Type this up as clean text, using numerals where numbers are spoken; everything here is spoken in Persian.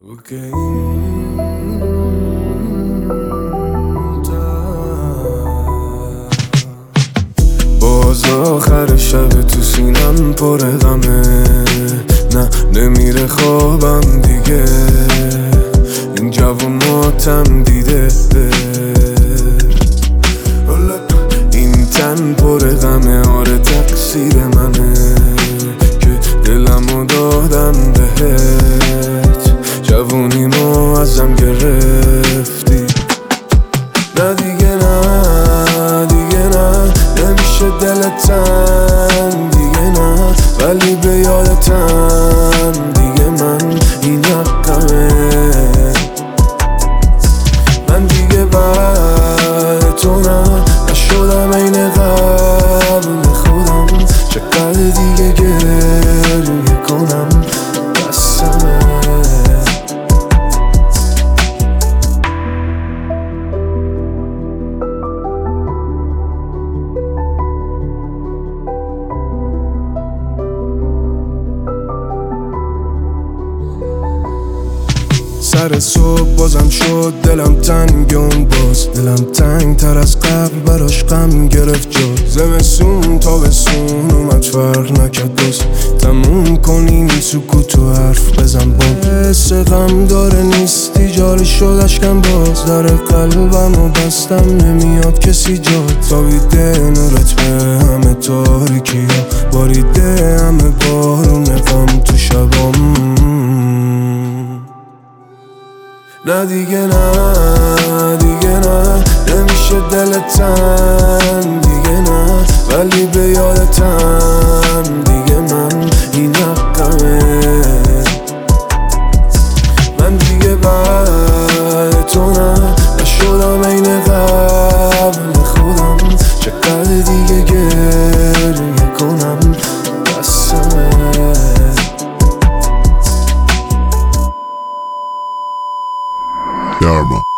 باز آخر شب تو سینم پر غمه، نه نمیره خوابم دیگه، این جوون ماتم دیده، این تن پر غمه، آره تقصیر منه که دلمو دادم بهت، جوونیمو ازم گرفتی. نه دیگه نه دیگه نه، نمیشه دلتم دیگه نه، ولی به یادتم دیگه من این حقمه. من دیگه بعد تو نشدم این قبل خودم، چقدر دیگه گریه کنم بسمه. سر صبح بازم شد دلم تنگ، اون باز دلم تنگ تر از قبل، براش غم گرفت جا. زمستون تابستون اومد فرق نکرد، باز تموم کنین این سکوت و حرف بزن بام. حس غم داره نیستی جاری شد اشکم، باز در قلبم و بستم نمیاد کسی جاد. تابیده نورت به همه تاریکی ها، باریده همه بارون غم تو شبام. نه دیگه نه دیگه نه، نمیشه دلتم دیگه نه، ولی به یادتم دیگه من این حقمه. من دیگه بعد تو نشدم این قبل خودم، چقدر دیگه گریه کنم بسمه. Dharma.